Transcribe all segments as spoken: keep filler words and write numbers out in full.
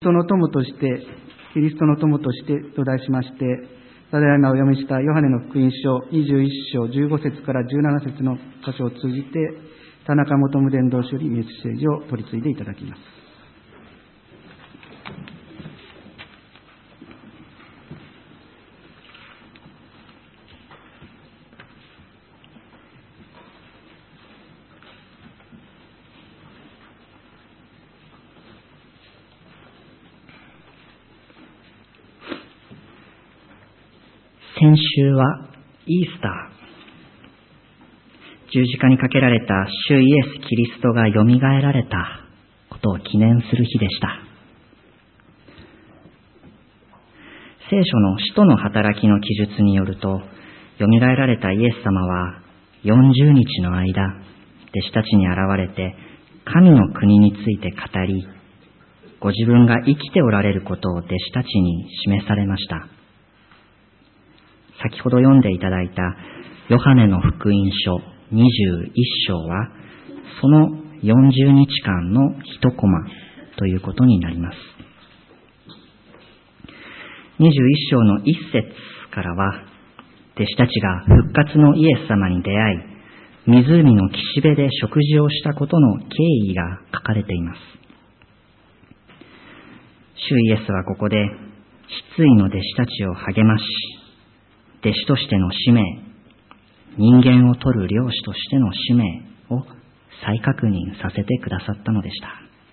トの友として、キリストの友としてと題しまして、ただいまお読みしたヨハネの福音書にじゅういっ章じゅうご節からじゅうなな節の箇所を通じて、田中元務伝道書よりメッセージを取り次いでいただきます。 先週はイースター、十字架にかけられた主イエス・キリストがよみがえられたことを記念する日でした。聖書の使徒の働きの記述によると、よみがえられたイエス様はよんじゅうにちの間、弟子たちに現れて神の国について語り、ご自分が生きておられることを弟子たちに示されました。先ほど読んでいただいたヨハネの福音書にじゅういっ章は、そのよんじゅうにちかんの一コマということになります。にじゅういっ章の一節からは、弟子たちが復活のイエス様に出会い、湖の岸辺で食事をしたことの経緯が書かれています。主イエスはここで、失意の弟子たちを励まし、弟子としての使命、人間を取る漁師としての使命を再確認させてくださったのでした。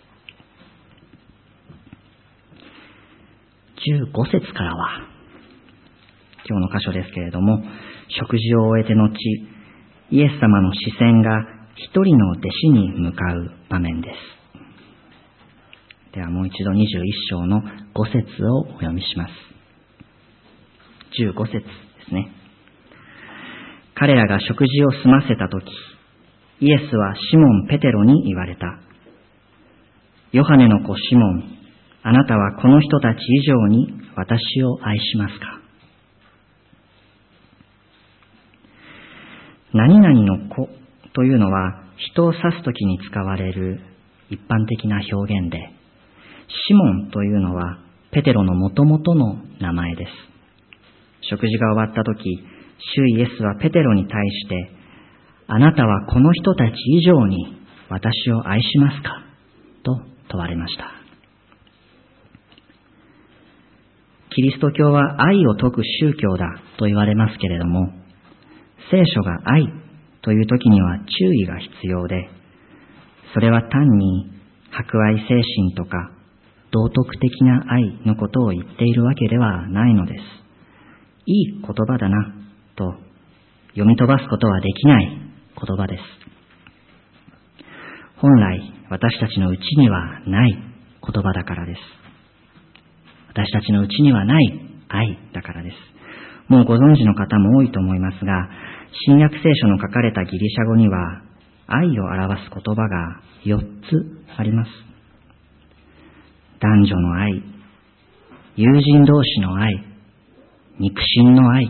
じゅうご節からは、今日の箇所ですけれども、食事を終えて後、イエス様の視線が一人の弟子に向かう場面です。ではもう一度にじゅういっ章のご節をお読みします。じゅうご節ですね。彼らが食事を済ませたとき、イエスはシモン・ペテロに言われた。ヨハネの子シモン、あなたはこの人たち以上に私を愛しますか？何々の子というのは人を指すときに使われる一般的な表現で、シモンというのはペテロのもともとの名前です。食事が終わったとき、主イエスはペテロに対して、あなたはこの人たち以上に私を愛しますか？と問われました。キリスト教は愛を説く宗教だと言われますけれども、聖書が愛というときには注意が必要で、それは単に博愛精神とか道徳的な愛のことを言っているわけではないのです。いい言葉だなと読み飛ばすことはできない言葉です。本来私たちのうちにはない言葉だからです。私たちのうちにはない愛だからです。もうご存知の方も多いと思いますが、新約聖書の書かれたギリシャ語には愛を表す言葉がよっつあります。男女の愛、友人同士の愛、肉親の愛、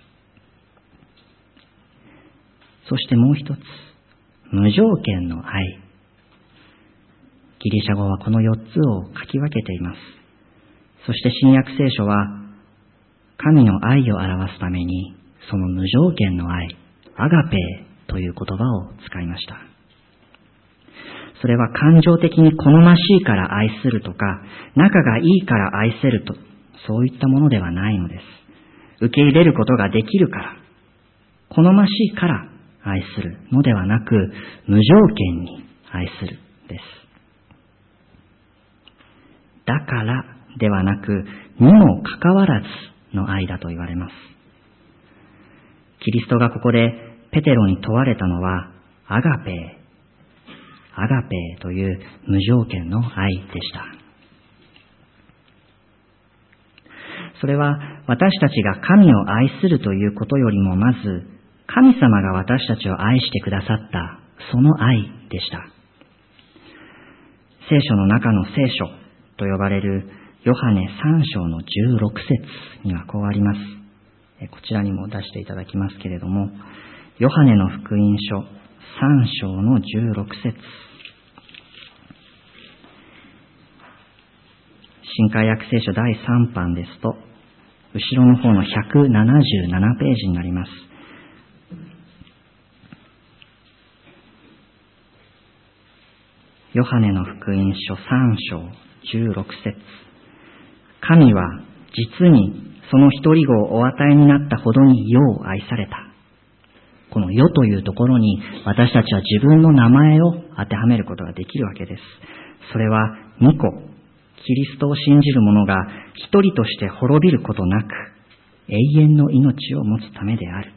そしてもう一つ、無条件の愛。ギリシャ語はこのよっつを書き分けています。そして新約聖書は神の愛を表すために、その無条件の愛、アガペーという言葉を使いました。それは感情的に好ましいから愛するとか、仲がいいから愛せると、そういったものではないのです。受け入れることができるから、好ましいから愛するのではなく、無条件に愛するです。だからではなく、にもかかわらずの愛だと言われます。キリストがここでペテロに問われたのは、アガペー、アガペーという無条件の愛でした。それは私たちが神を愛するということよりもまず、神様が私たちを愛してくださったその愛でした。聖書の中の聖書と呼ばれるヨハネさん章のじゅうろく節にはこうあります。こちらにも出していただきますけれども、ヨハネの福音書さん章のじゅうろく節。 新海訳聖書だいさん版ですと、後ろの方のひゃくななじゅうななページになります。ヨハネの福音書さん章じゅうろく節。神は実にその一人子をお与えになったほどに世を愛された。この世というところに私たちは自分の名前を当てはめることができるわけです。それは御子、キリストを信じる者が一人として滅びることなく永遠の命を持つためである。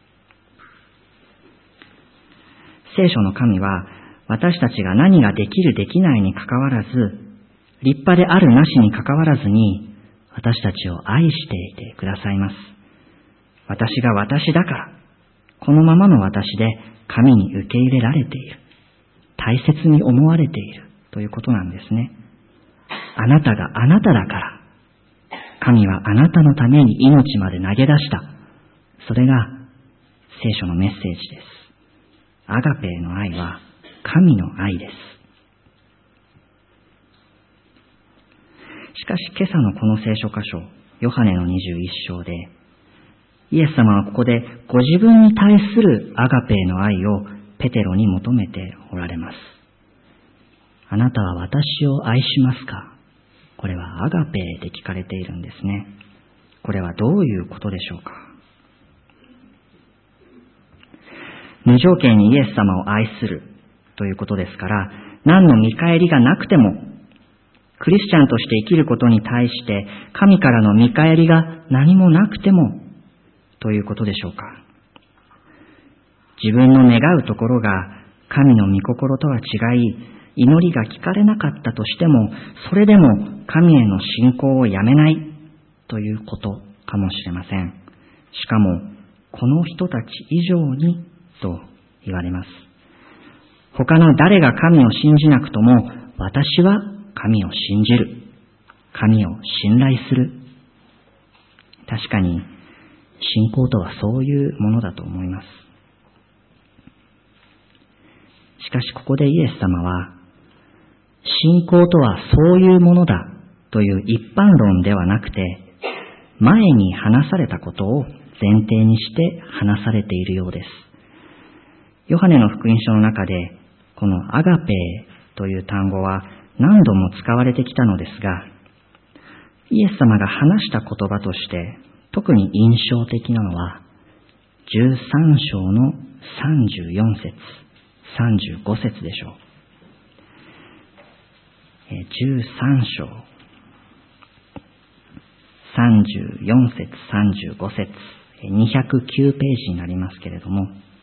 聖書の神は私たちが何ができるできないにかかわらず、立派であるなしにかかわらずに私たちを愛していてくださいます。私が私だから、このままの私で神に受け入れられている。大切に思われているということなんですね。あなたがあなただから、神はあなたのために命まで投げ出した。それが聖書のメッセージです。アガペーの愛は神の愛です。しかし今朝のこの聖書箇所、ヨハネのにじゅういっ章で、イエス様はここでご自分に対するアガペーの愛をペテロに求めておられます。あなたは私を愛しますか？これはアガペーで聞かれているんですね。これはどういうことでしょうか？無条件にイエス様を愛するということですから、何の見返りがなくても、クリスチャンとして生きることに対して神からの見返りが何もなくてもということでしょうか。自分の願うところが神の御心とは違い、祈りが聞かれなかったとしても、それでも神への信仰をやめないということかもしれません。しかも、この人たち以上にと言われます。他の誰が神を信じなくとも、私は神を信じる。神を信頼する。確かに、信仰とはそういうものだと思います。しかしここでイエス様は、信仰とはそういうものだという一般論ではなくて、前に話されたことを前提にして話されているようです。ヨハネの福音書の中で、このアガペーという単語は何度も使われてきたのですが、イエス様が話した言葉として特に印象的なのは、じゅうさん章のさんじゅうよん節、さんじゅうご節でしょう。じゅうさん章、さんじゅうよん節、さんじゅうご節、にひゃくきゅうページになりますけれども、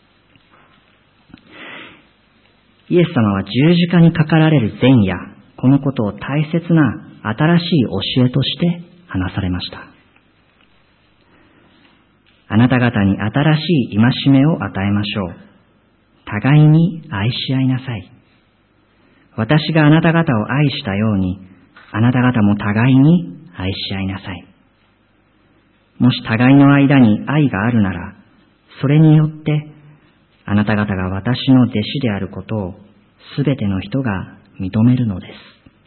イエス様は十字架にかかられる前夜、このことを大切な新しい教えとして話されました。あなた方に新しい戒めを与えましょう。互いに愛し合いなさい。私があなた方を愛したように、あなた方も互いに愛し合いなさい。もし互いの間に愛があるなら、それによってあなた方が私の弟子であることをすべての人が認めるのです。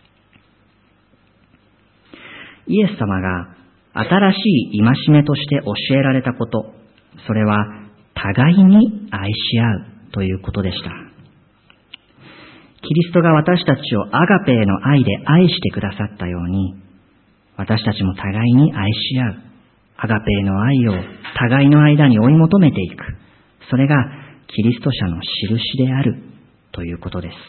イエス様が新しい戒めとして教えられたこと、それは互いに愛し合うということでした。キリストが私たちをアガペーの愛で愛してくださったように、私たちも互いに愛し合う、アガペーの愛を互いの間に追い求めていく、それがキリスト者の印であるということです。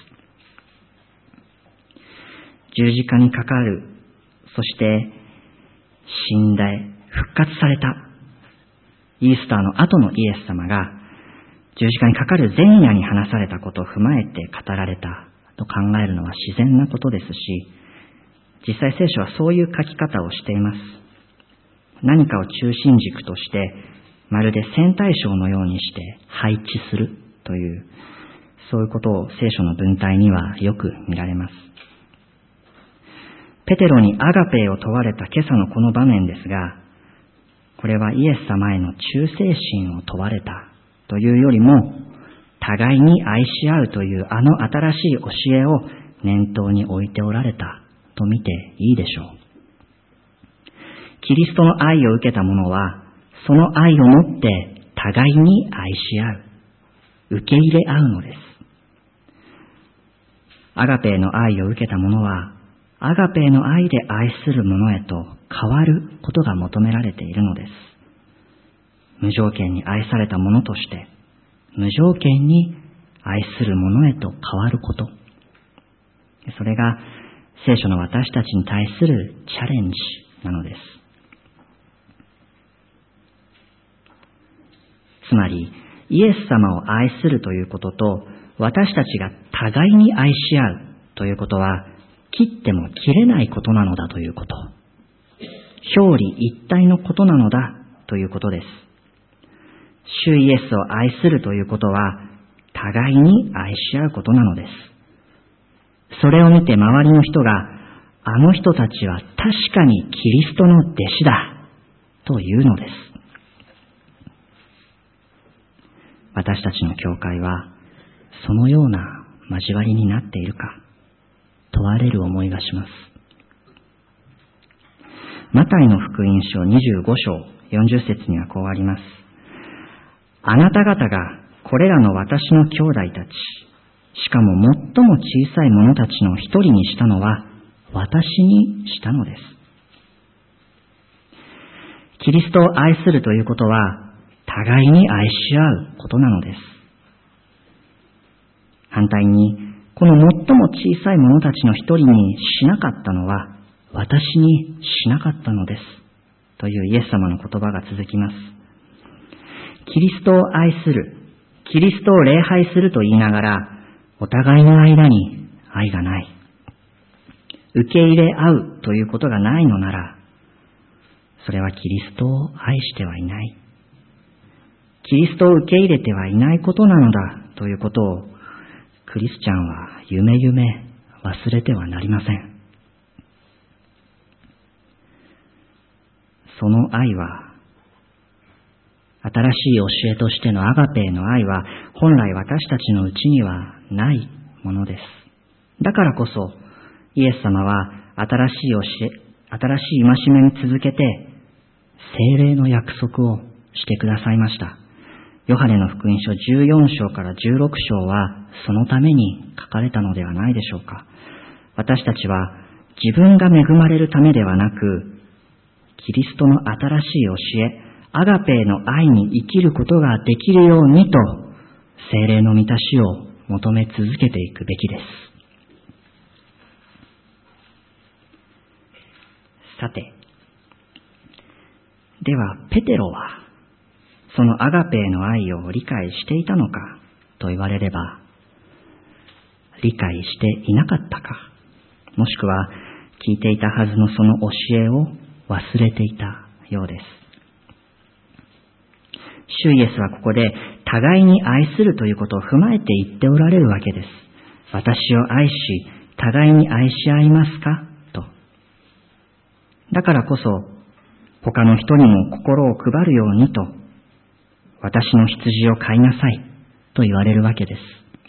十字架にかかる、そして死んで復活されたイースターの後のイエス様が十字架にかかる前夜に話されたことを踏まえて語られたと考えるのは自然なことですし、実際聖書はそういう書き方をしています。何かを中心軸としてまるで線対称のようにして配置するという、そういうことを聖書の文体にはよく見られます。ペテロにアガペーを問われた今朝のこの場面ですが、これはイエス様への忠誠心を問われたというよりも、互いに愛し合うというあの新しい教えを念頭に置いておられたと見ていいでしょう。 キリストの愛を受けた者は、その愛をもって互いに愛し合う、受け入れ合うのです。アガペーの愛を受けた者は、アガペーの愛で愛する者へと変わることが求められているのです。無条件に愛された者として、無条件に愛する者へと変わること。それが聖書の私たちに対するチャレンジなのです。つまり、イエス様を愛するということと、私たちが互いに愛し合うということは、切っても切れないことなのだということ。表裏一体のことなのだということです。主イエスを愛するということは、互いに愛し合うことなのです。それを見て周りの人が、あの人たちは確かにキリストの弟子だというのです。私たちの教会は、そのような交わりになっているか、問われる思いがします。マタイの福音書にじゅうご章よんじゅっ節にはこうあります。あなた方がこれらの私の兄弟たち、しかも最も小さい者たちの一人にしたのは私にしたのです。キリストを愛するということは互いに愛し合うことなのです。反対に、この最も小さい者たちの一人にしなかったのは私にしなかったのですというイエス様の言葉が続きます。キリストを愛する、キリストを礼拝すると言いながら、お互いの間に愛がない。受け入れ合うということがないのなら、それはキリストを愛してはいない。キリストを受け入れてはいないことなのだということを、クリスチャンは夢夢忘れてはなりません。その愛は、新しい教えとしてのアガペーの愛は、本来私たちのうちにはないものです。だからこそ、イエス様は新しい教え、新しい戒めに続けて、聖霊の約束をしてくださいました。ヨハネの福音書じゅうよん章からじゅうろく章はそのために書かれたのではないでしょうか。私たちは自分が恵まれるためではなく、キリストの新しい教え、アガペーの愛に生きることができるようにと、聖霊の満たしを求め続けていくべきです。さて、ではペテロは、そのアガペーの愛を理解していたのかと言われれば、理解していなかったか、もしくは聞いていたはずのその教えを忘れていたようです。主イエスはここで互いに愛するということを踏まえて言っておられるわけです。私を愛し、互いに愛し合いますかと。だからこそ、他の人にも心を配るようにと、私の羊を飼いなさいと言われるわけです。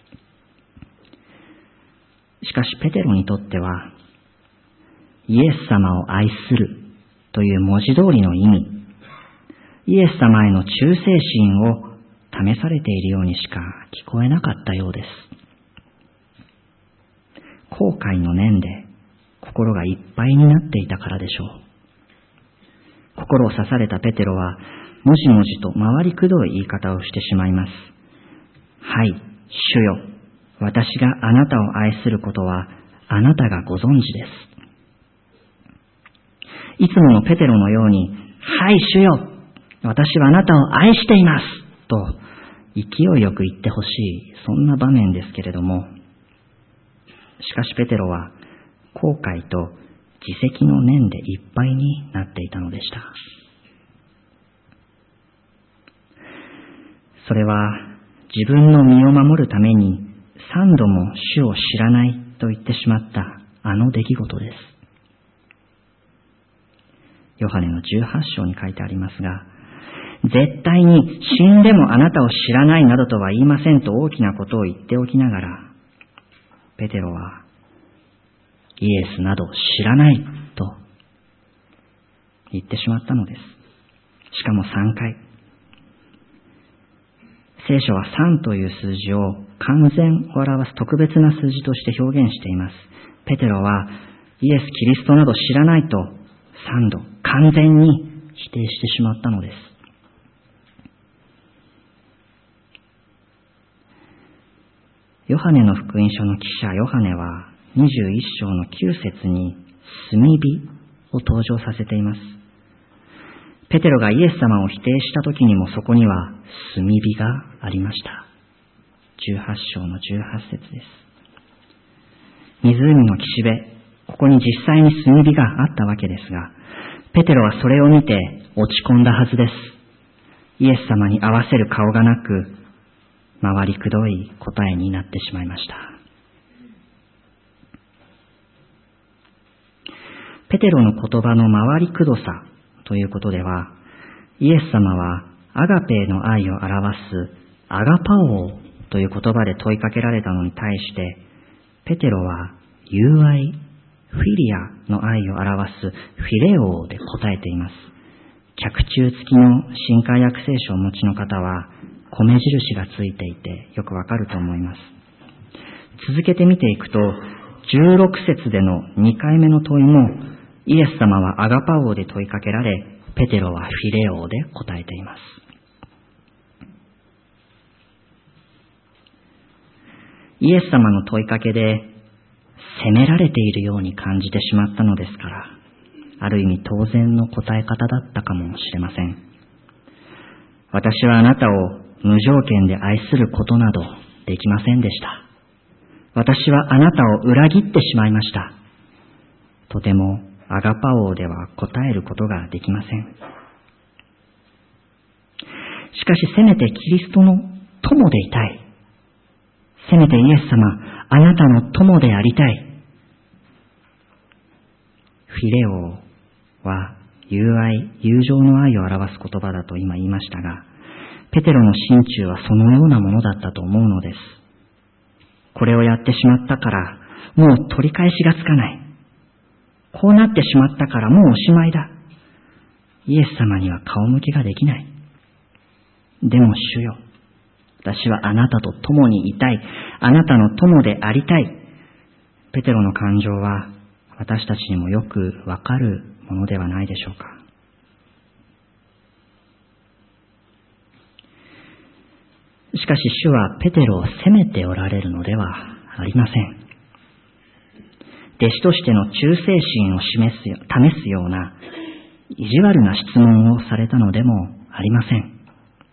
しかしペテロにとっては、イエス様を愛するという文字通りの意味、イエス様への忠誠心を試されているようにしか聞こえなかったようです。後悔の念で心がいっぱいになっていたからでしょう。心を刺されたペテロは、もじもじと回りくどい言い方をしてしまいます。はい、主よ、私があなたを愛することはあなたがご存知です。いつものペテロのように、はい、主よ、私はあなたを愛していますと勢いよく言ってほしい、そんな場面ですけれども、しかしペテロは後悔と自責の念でいっぱいになっていたのでした。それは自分の身を守るために三度も主を知らないと言ってしまったあの出来事です。ヨハネのじゅうはち章に書いてありますが、絶対に死んでもあなたを知らないなどとは言いませんと大きなことを言っておきながら、ペテロはイエスなど知らないと言ってしまったのです。しかもさんかい。聖書はさんという数字を完全を表す特別な数字として表現しています。ペテロはイエス・キリストなど知らないとさんど完全に否定してしまったのです。ヨハネの福音書の記者ヨハネはにじゅういっ章のきゅう節に炭火を登場させています。ペテロがイエス様を否定した時にもそこには炭火がありました。じゅうはち章のじゅうはち節です。湖の岸辺、ここに実際に炭火があったわけですが、ペテロはそれを見て落ち込んだはずです。イエス様に合わせる顔がなく、回りくどい答えになってしまいました。ペテロの言葉の回りくどさということでは、イエス様はアガペの愛を表すアガパオーという言葉で問いかけられたのに対して、ペテロは友愛、フィリアの愛を表すフィレオーで答えています。脚注付きの新海訳聖書をお持ちの方は米印がついていてよくわかると思います。続けて見ていくと、じゅうろく節でのにかいめの問いも、イエス様はアガパオーで問いかけられ、ペテロはフィレオーで答えています。イエス様の問いかけで責められているように感じてしまったのですから、ある意味当然の答え方だったかもしれません。私はあなたを無条件で愛することなどできませんでした。私はあなたを裏切ってしまいました。とてもアガパオーでは答えることができません。しかしせめてキリストの友でいたい。せめてイエス様、あなたの友でありたい。フィレオーは友愛、友情の愛を表す言葉だと今言いましたが、ペテロの心中はそのようなものだったと思うのです。これをやってしまったから、もう取り返しがつかない。こうなってしまったからもうおしまいだ。イエス様には顔向けができない。でも主よ、私はあなたと共にいたい。あなたの友でありたい。ペテロの感情は私たちにもよくわかるものではないでしょうか。しかし主はペテロを責めておられるのではありません。弟子としての忠誠心を示すよ、試すような意地悪な質問をされたのでもありません。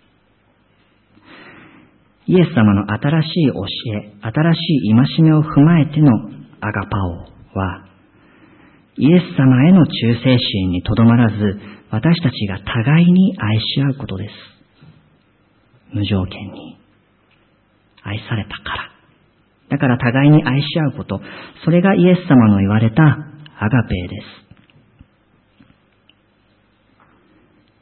イエス様の新しい教え、新しい戒めを踏まえてのアガパオは、イエス様への忠誠心にとどまらず、私たちが互いに愛し合うことです。無条件に愛されたから。だから互いに愛し合うこと、それがイエス様の言われたアガペーです。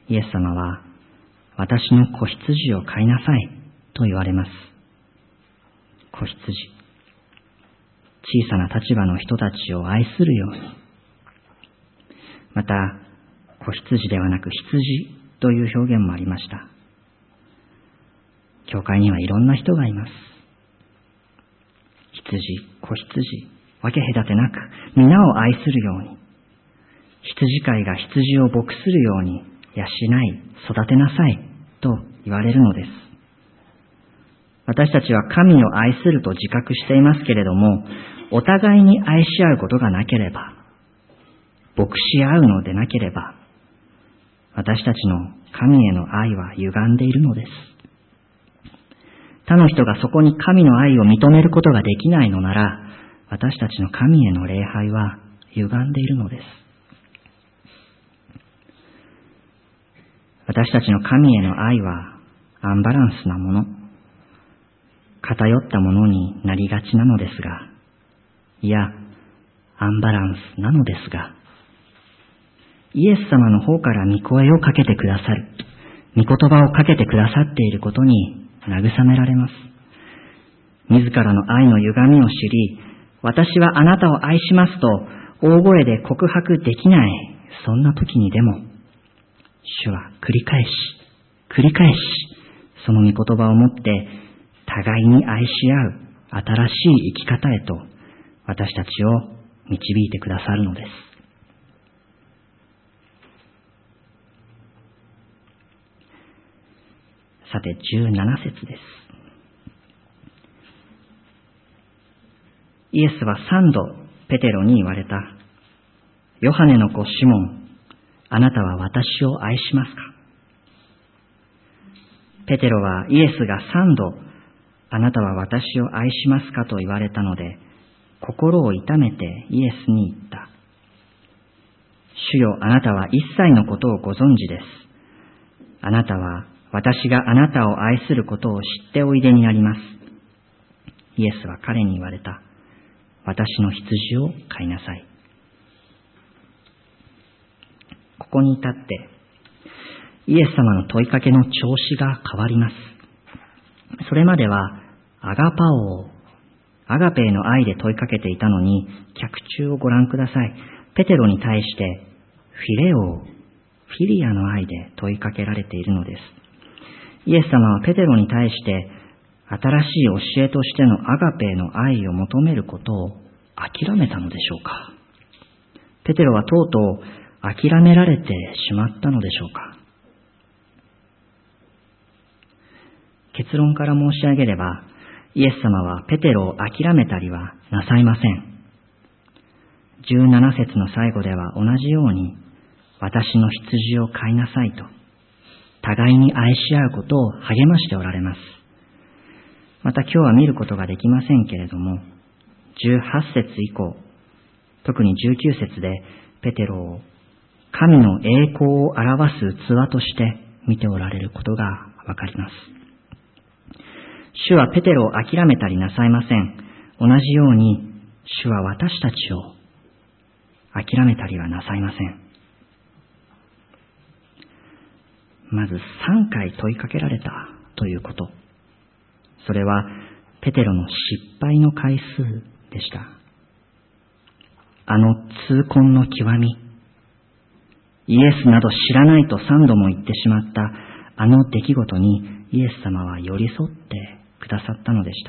イエス様は、私の子羊を飼いなさいと言われます。子羊。小さな立場の人たちを愛するように。また、子羊ではなく羊という表現もありました。教会にはいろんな人がいます。羊、子羊、分け隔てなく皆を愛するように、羊飼いが羊を牧するように養い、育てなさいと言われるのです。私たちは神を愛すると自覚していますけれども、お互いに愛し合うことがなければ、牧し合うのでなければ、私たちの神への愛は歪んでいるのです。他の人がそこに神の愛を認めることができないのなら、私たちの神への礼拝は歪んでいるのです。私たちの神への愛はアンバランスなもの、偏ったものになりがちなのですが、いや、アンバランスなのですが、イエス様の方から御声をかけてくださる、御言葉をかけてくださっていることに慰められます。自らの愛の歪みを知り、私はあなたを愛しますと大声で告白できない、そんな時にでも、 主は繰り返し、繰り返し、その御言葉をもって、互いに愛し合う新しい生き方へと、私たちを導いてくださるのです。さて、じゅうなな節です。イエスは三度ペテロに言われた。ヨハネの子シモン、あなたは私を愛しますか？ペテロはイエスが三度、あなたは私を愛しますかと言われたので、心を痛めてイエスに言った。主よ、あなたは一切のことをご存知です。あなたは私があなたを愛することを知っておいでになります。イエスは彼に言われた。私の羊を飼いなさい。ここに至って、イエス様の問いかけの調子が変わります。それまでは、アガパオ、アガペーの愛で問いかけていたのに、脚注をご覧ください。ペテロに対して、フィレオ、フィリアの愛で問いかけられているのです。イエス様はペテロに対して、新しい教えとしてのアガペーの愛を求めることを諦めたのでしょうか。ペテロはとうとう諦められてしまったのでしょうか。結論から申し上げれば、イエス様はペテロを諦めたりはなさいません。じゅうなな節の最後では同じように、私の羊を飼いなさいと、互いに愛し合うことを励ましておられます。また今日は見ることができませんけれども、じゅうはち節以降、特にじゅうきゅう節でペテロを神の栄光を表す器として見ておられることがわかります。主はペテロを諦めたりなさいません。同じように主は私たちを諦めたりはなさいません。まずさんかい問いかけられたということ。それはペテロの失敗の回数でした。あの痛恨の極み、イエスなど知らないと三度も言ってしまったあの出来事にイエス様は寄り添ってくださったのでした。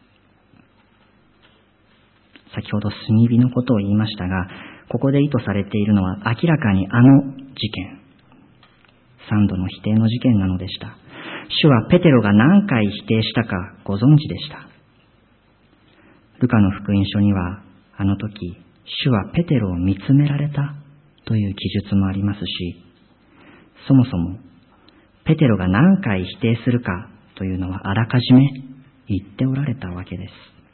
先ほど炭火のことを言いましたが、ここで意図されているのは明らかにあの事件、三度の否定の事件なのでした。主はペテロが何回否定したかご存知でした。ルカの福音書にはあの時、主はペテロを見つめられたという記述もありますし、そもそもペテロが何回否定するかというのはあらかじめ言っておられたわけです。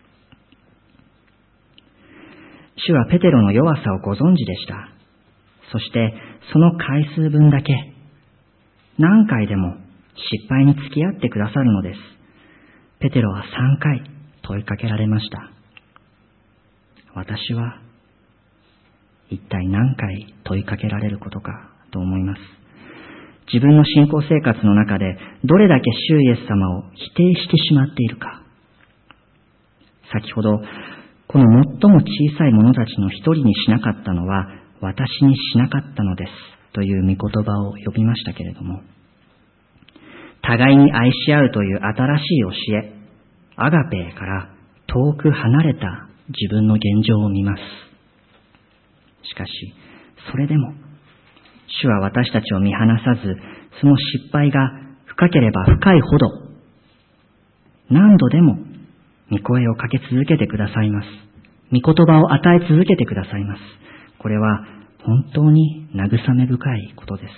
主はペテロの弱さをご存知でした。そしてその回数分だけ何回でも失敗に付き合ってくださるのです。ペテロはさんかい問いかけられました。私は一体何回問いかけられることかと思います。自分の信仰生活の中でどれだけ主イエス様を否定してしまっているか。先ほどこの最も小さい者たちの一人にしなかったのは私にしなかったのですという御言葉を呼びましたけれども、互いに愛し合うという新しい教え、アガペーから遠く離れた自分の現状を見ます。しかし、それでも、主は私たちを見放さず、その失敗が深ければ深いほど、何度でも御声をかけ続けてくださいます。御言葉を与え続けてくださいます。これは本当に慰め深いことです。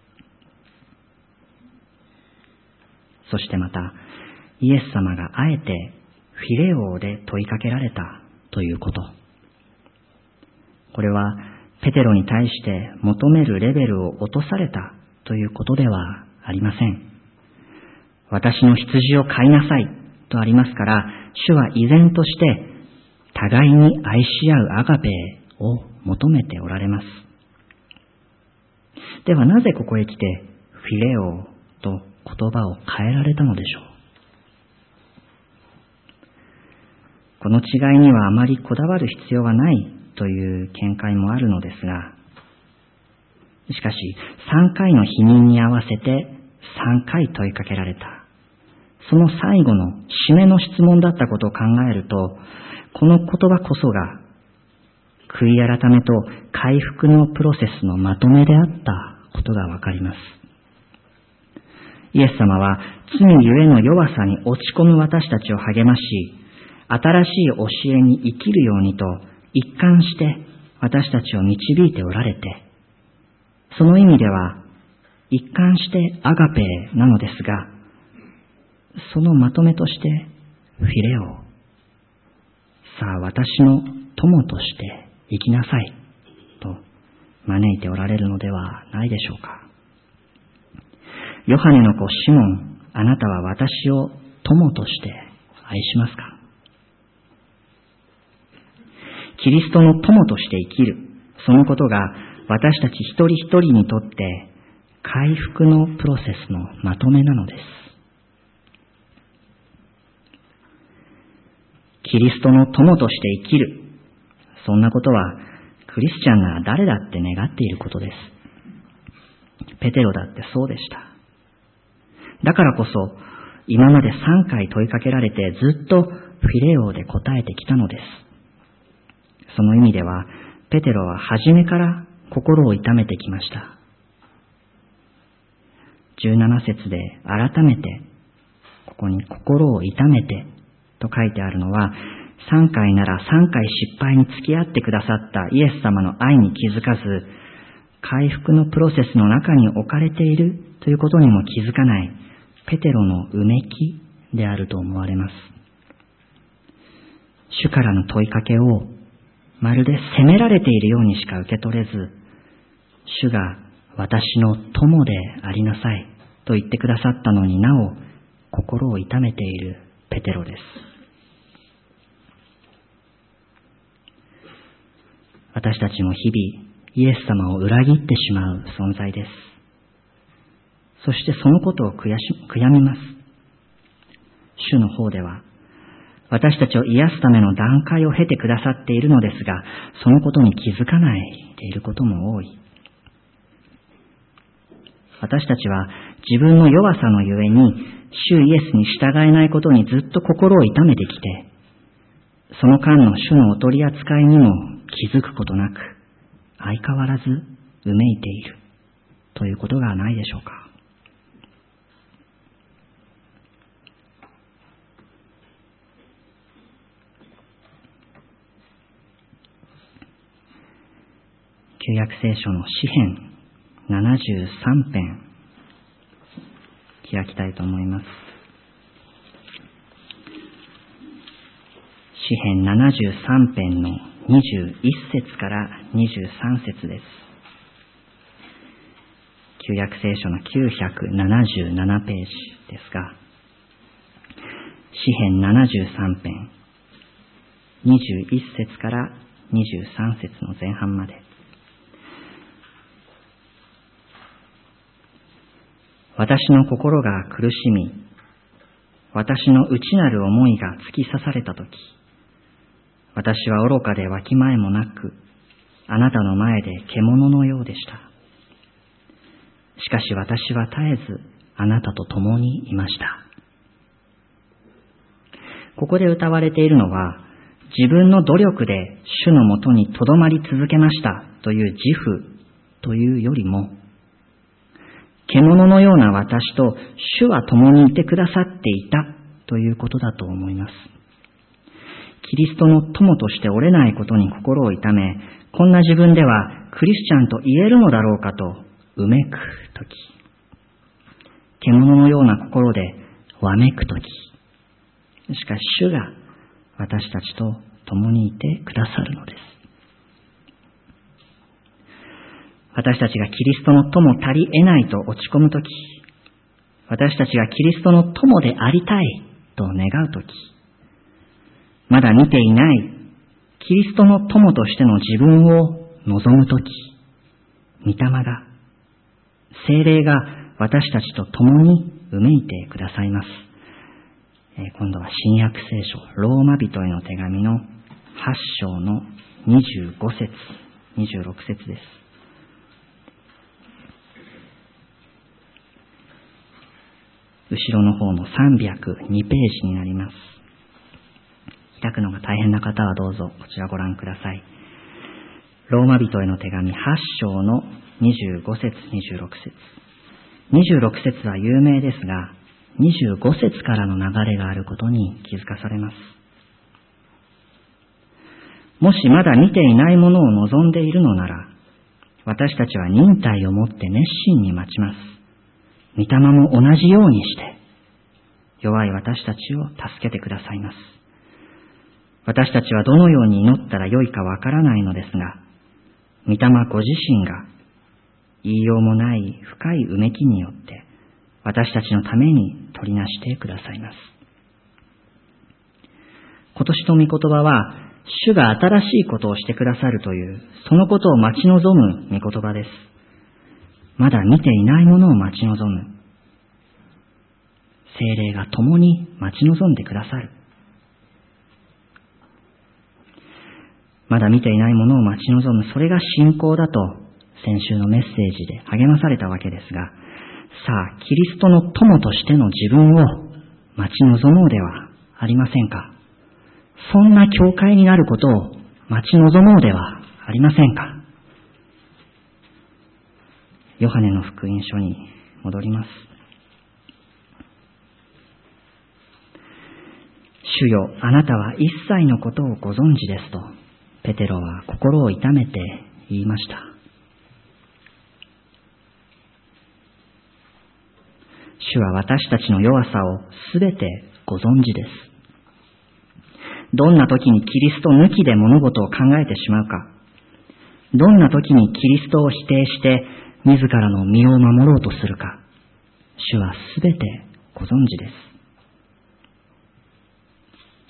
そしてまた、イエス様があえてフィレオで問いかけられたということ。これはペテロに対して求めるレベルを落とされたということではありません。私の羊を飼いなさいとありますから、主は依然として互いに愛し合うアガペーを求めておられます。ではなぜここへ来てフィレオと言葉を変えられたのでしょう。この違いにはあまりこだわる必要はないという見解もあるのですが、 しかし、さんかいの否認に合わせてさんかい問いかけられた。その最後の締めの質問だったことを考えると、この言葉こそが悔い改めと回復のプロセスのまとめであったことがわかります。イエス様は罪ゆえの弱さに落ち込む私たちを励まし、新しい教えに生きるようにと一貫して私たちを導いておられて、その意味では一貫してアガペーなのですが、そのまとめとしてフィレオ、さあ私の友として生きなさいと招いておられるのではないでしょうか。ヨハネの子シモン、あなたは私を友として愛しますか？キリストの友として生きる、そのことが私たち一人一人にとって回復のプロセスのまとめなのです。キリストの友として生きる、そんなことはクリスチャンなら誰だって願っていることです。ペテロだってそうでした。だからこそ今までさんかい問いかけられてずっとフィレオで答えてきたのです。その意味ではペテロは初めから心を痛めてきました。じゅうなな節で改めてここに心を痛めてと書いてあるのは、さんかいならさんかい失敗に付き合ってくださったイエス様の愛に気づかず、回復のプロセスの中に置かれているということにも気づかないペテロのうめきであると思われます。主からの問いかけをまるで責められているようにしか受け取れず、主が私の友でありなさいと言ってくださったのになお心を痛めているペテロです。私たちも日々イエス様を裏切ってしまう存在です。そしてそのことを悔し悔やみます。主の方では私たちを癒すための段階を経てくださっているのですが、そのことに気づかないでいることも多い。私たちは自分の弱さのゆえに主イエスに従えないことにずっと心を痛めてきて、その間の主のお取り扱いにも気づくことなく、相変わらずうめいているということがないでしょうか。旧約聖書の詩編ななじゅうさん編開きたいと思います。詩編ななじゅうさん編のにじゅういっ節からにじゅうさん節です。旧約聖書のきゅうひゃくななじゅうななページですが、詩編ななじゅうさん編にじゅういっ節からにじゅうさん節の前半まで。私の心が苦しみ、私の内なる思いが突き刺されたとき、私は愚かでわきまえもなく、あなたの前で獣のようでした。しかし私は絶えずあなたと共にいました。ここで歌われているのは、自分の努力で主のもとにとどまり続けましたという自負というよりも、獣のような私と主は共にいてくださっていたということだと思います。キリストの友として折れないことに心を痛め、こんな自分ではクリスチャンと言えるのだろうかとうめくとき、獣のような心でわめくとき、しかし主が私たちと共にいてくださるのです。私たちがキリストの友足り得ないと落ち込むとき、私たちがキリストの友でありたいと願うとき、まだ見ていないキリストの友としての自分を望むとき、御霊が、聖霊が私たちと共にうめいてくださいます。えー、今度は新約聖書、ローマ人への手紙のはち章のにじゅうご節、にじゅうろく節です。 後ろの方のさんびゃくにページになります。開くのが大変な方はどうぞこちらご覧ください。ローマ人への手紙はち章のにじゅうご節、にじゅうろく節。にじゅうろく節は有名ですが、にじゅうご節からの流れがあることに気づかされます。もしまだ見ていないものを望んでいるのなら、私たちは忍耐をもって熱心に待ちます。御霊も同じようにして、弱い私たちを助けてくださいます。私たちはどのように祈ったらよいかわからないのですが、御霊ご自身が言いようもない深いうめきによって私たちのために取りなしてくださいます。今年の御言葉は、主が新しいことをしてくださるという、そのことを待ち望む御言葉です。まだ見ていないものを待ち望む。聖霊が共に待ち望んでくださる。まだ見ていないものを待ち望む。それが信仰だと、先週のメッセージで励まされたわけですが、さあ、キリストの友としての自分を待ち望もうではありませんか。そんな教会になることを待ち望もうではありませんか。ヨハネの福音書に戻ります。主よ、あなたは一切のことをご存知ですと、ペテロは心を痛めて言いました。主は私たちの弱さをすべてご存知です。どんな時にキリスト抜きで物事を考えてしまうか、どんな時にキリストを否定して自らの身を守ろうとするか、主はすべてご存知です。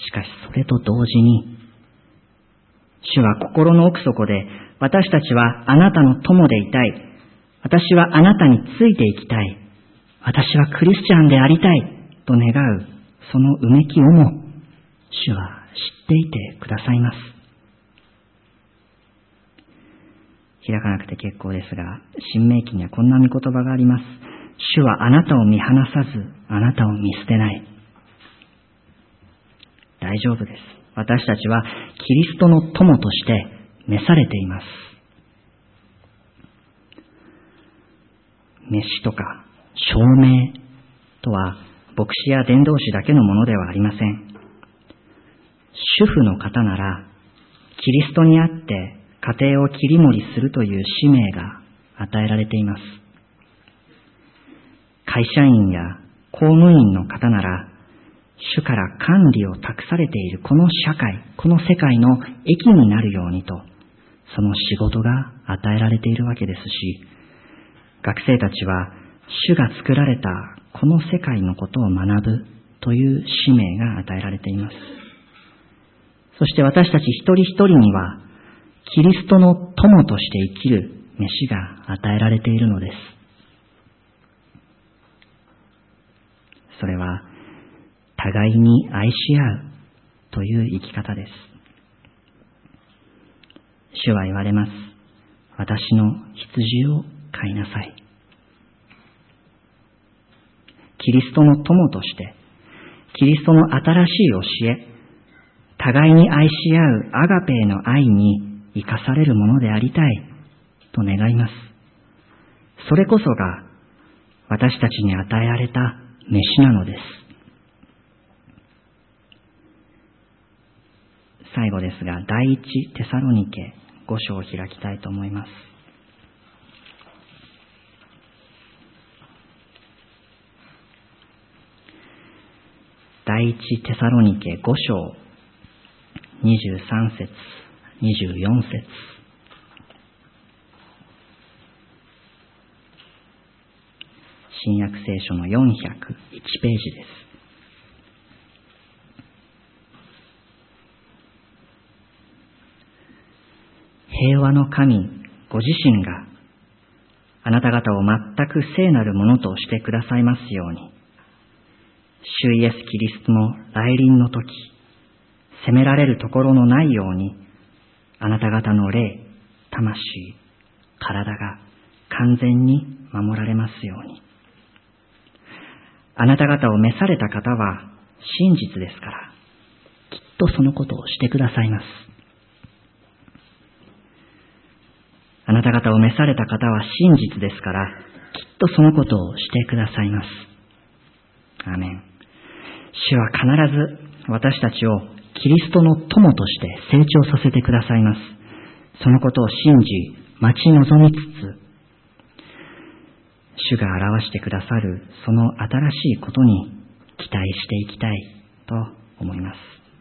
しかしそれと同時に、主は心の奥底で、私たちはあなたの友でいたい、私はあなたについていきたい、私はクリスチャンでありたいと願う、そのうめきをも主は知っていてくださいます。開かなくて結構ですが、新明記にはこんな御言葉があります。主はあなたを見放さず、あなたを見捨てない。大丈夫です。私たちはキリストの友として召されています。召しとか証明とは牧師や伝道師だけのものではありません。主婦の方ならキリストにあって家庭を切り盛りするという使命が与えられています。会社員や公務員の方なら主から管理を託されているこの社会、この世界の益になるようにと、その仕事が与えられているわけですし、学生たちは主が作られたこの世界のことを学ぶという使命が与えられています。そして私たち一人一人には、キリストの友として生きる飯が与えられているのです。それは、互いに愛し合うという生き方です。主は言われます。私の羊を飼いなさい。キリストの友として、キリストの新しい教え、互いに愛し合うアガペーの愛に生かされるものでありたいと願います。それこそが私たちに与えられた飯なのです。最後ですが、第一テサロニケご章を開きたいと思います。第一テサロニケご章にじゅうさん節、にじゅうよん節。新約聖書のよんひゃくいちページです。平和の神ご自身があなた方を全く聖なるものとしてくださいますように、主イエスキリストの来臨の時、責められるところのないように、あなた方の霊、魂、体が完全に守られますように。 あなた方を召された方は真実ですから、きっとそのことをしてくださいます。あなた方を召された方は真実ですから、きっとそのことをしてくださいます。アーメン。主は必ず私たちをキリストの友として成長させてくださいます。そのことを信じ、待ち望みつつ、主が表してくださるその新しいことに期待していきたいと思います。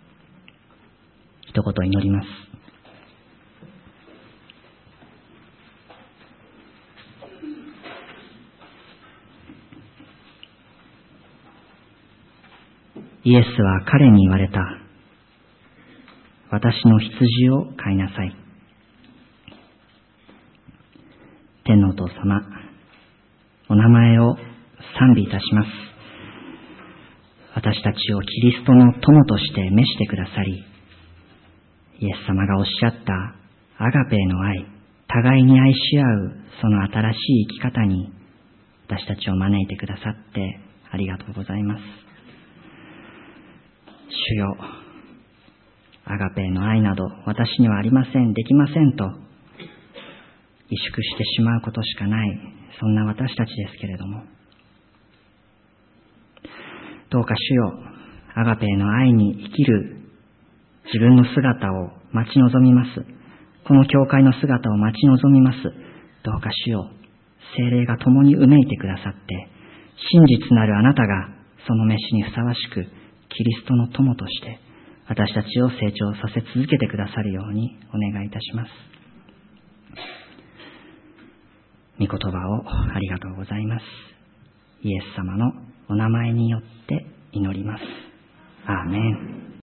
一言祈ります。イエスは彼に言われた。私の羊を飼いなさい。天のお父様、お名前を賛美いたします。私たちをキリストの友として召してくださり、イエス様がおっしゃったアガペーの愛、互いに愛し合うその新しい生き方に私たちを招いてくださってありがとうございます。主よ、アガペーの愛など私にはありません、できませんと萎縮してしまうことしかない、そんな私たちですけれども、どうか主よ、アガペーの愛に生きる自分の姿を待ち望みます。この教会の姿を待ち望みます。どうか主よ、聖霊が共にうめいてくださって、真実なるあなたがその召しにふさわしくキリストの友として私たちを成長させ続けてくださるようにお願いいたします。御言葉をありがとうございます。イエス様のお名前によって祈ります。アーメン。